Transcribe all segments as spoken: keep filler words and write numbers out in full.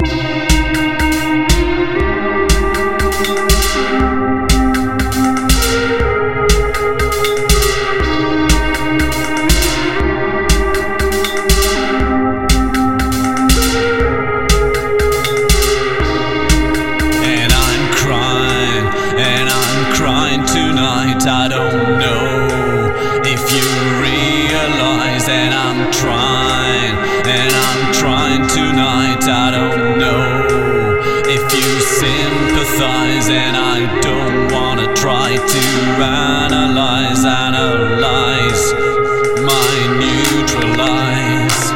I don't know if you realize that I'm trying, and I'm trying tonight. I don't know if you sympathize, and I don't wanna try to analyze, analyze my neutralize.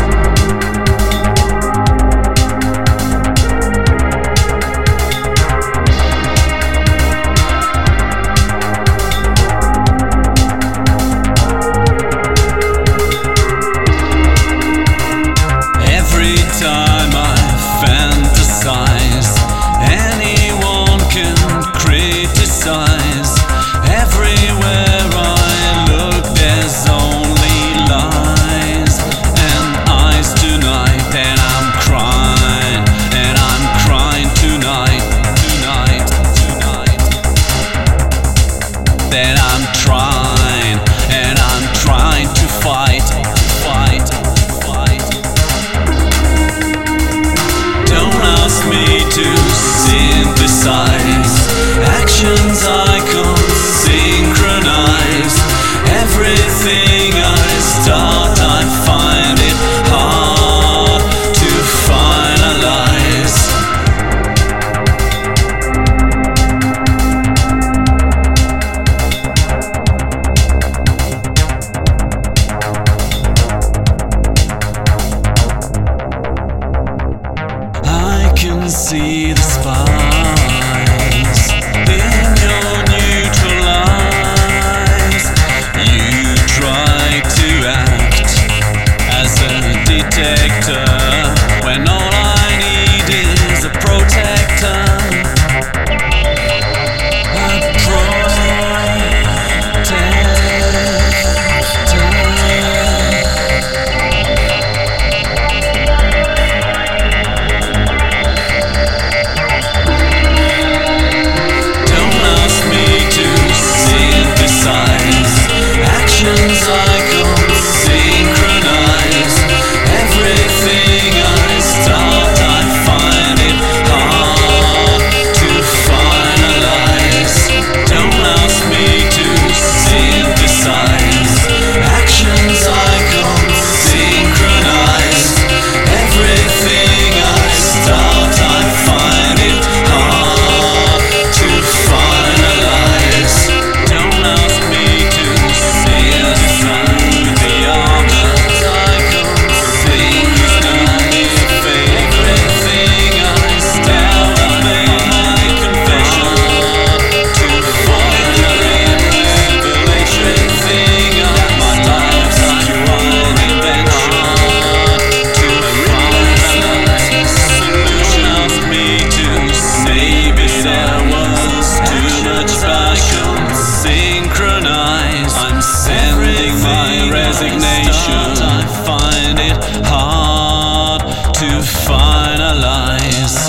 Time I fantasize, anyone can criticize. Everywhere I look, there's only lies and eyes tonight. And I'm crying, and I'm crying tonight, tonight, tonight. Then I'm trying, and I'm trying to fight, fight, fight. Ask me to synthesize actions I can't synchronize. Everything I start, I find it hard to finalize. I can see the spies in your neutral eyes. You try to act as a detector when all I need is a protector. A actions I can't synchronize. Everything I start, I find it hard to finalize. Don't ask me to synthesize actions I can't synchronize. Everything I start, I find it hard to finalize. Don't ask me to synchronize. I'm sending my resignation. I find it hard to finalize.